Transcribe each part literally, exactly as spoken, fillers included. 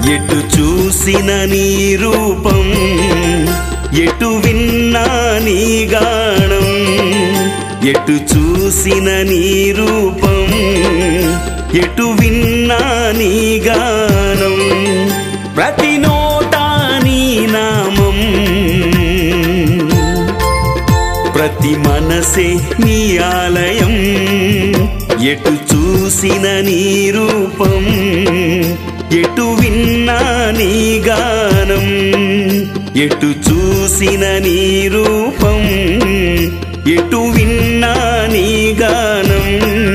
ఎటు చూసిన నీ రూపం ఎటు విన్నా నీ గానం ఎటు చూసిన నీ రూపం ఎటు విన్నా నీ గానం ప్రతి నోటా నీ నామం ప్రతి మనసే నీ ఆలయం ఎటు చూసిన నీ రూపం ఎటు విన్నా నీ గానం ఎటు చూసిన నీ రూపం ఎటు విన్నా నీ గానం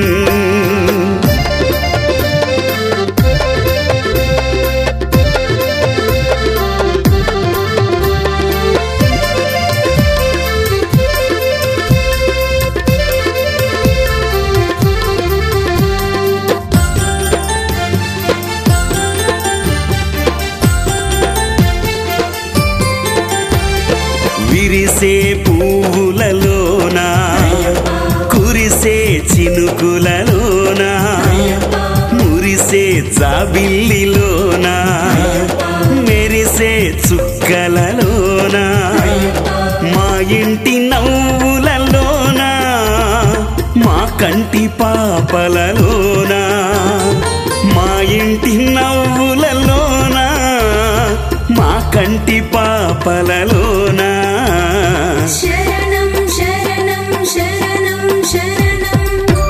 విరిసే పువ్వులలోనా కురిసే చినుకులలోనా మురిసే జాబిల్లిలోనా మెరిసే చుక్కలలోనా మా ఇంటి నవ్వులలోనా మా కంటి పాపలలోనా మా ఇంటి నవ్వులలోనా మా కంటి పాపలలోనా శరణం శరణం శరణం శరణం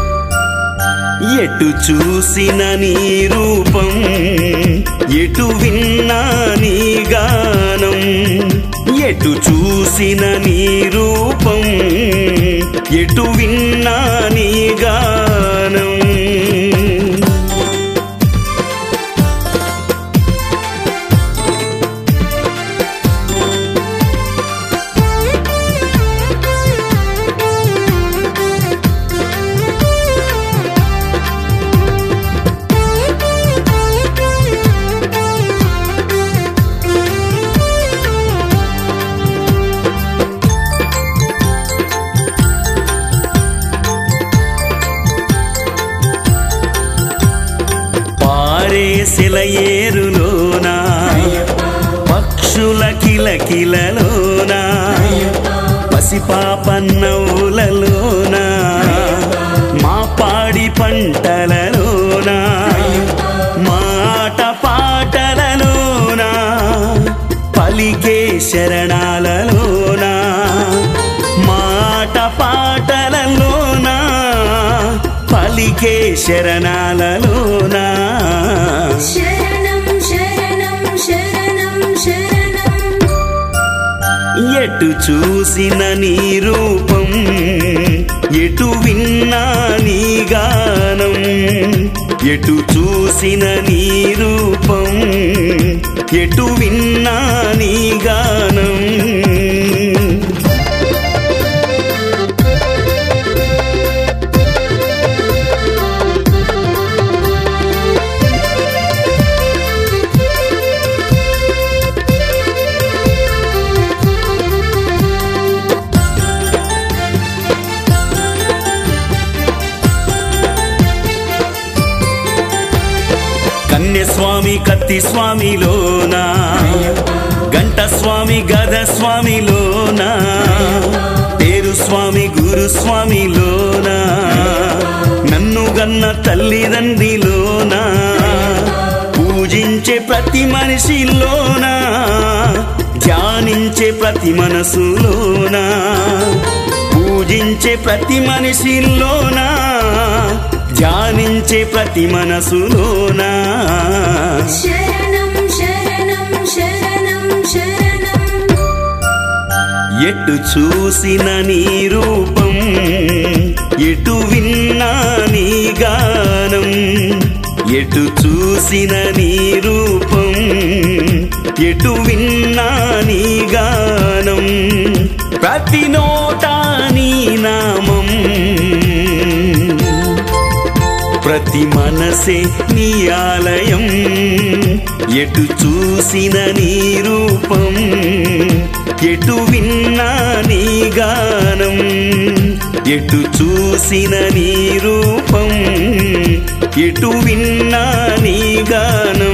ఎటు చూసిన నీ రూపం ఎటు విన్నా నీ గానం ఎటు చూసిన నీ రూపం ఎటు విన్నా నీ గానం సెలయేరులోనా పక్షుల కిలకిలలోనా పసిపాప నవ్వులలోనా మా పాడి పంటలలోనా మా ఆట పాటలలోనా పలికే శరణాలలోనా మా ఆట పాటలలోనా పలికే శరణాలలోనా శరణం శరణం శరణం శరణం ఎటు చూసిన నీ రూపం ఎటు విన్నా నీ గానం ఎటు చూసిన నీ రూపం ఎటు విన్నా నీ గానం కన్యస్వామి కత్తి స్వామిలోనా గంట స్వామి గద స్వామిలోనా పేరు స్వామి గురు స్వామిలోనా నన్ను గన్న తల్లిదండ్రిలోనా పూజించే ప్రతి మనిషిలోనా ధ్యానించే ప్రతి మనసులోనా పూజించే ప్రతి మనిషిలోనా ధ్యానించే ప్రతి మనసులోనా శరణం శరణం శరణం శరణం ఎటు చూసిన నీ రూపం ఎటు విన్నా నీ గానం ఎటు చూసిన నీ రూపం ఎటు విన్నా నీ గానం ప్రతి నోటా నీ నామం ప్రతి మనసే నీ ఆలయం ఎటు చూసిన నీ రూపం ఎటు విన్నా నీ గానం ఎటు చూసిన నీ రూపం ఎటు విన్నా నీ గానం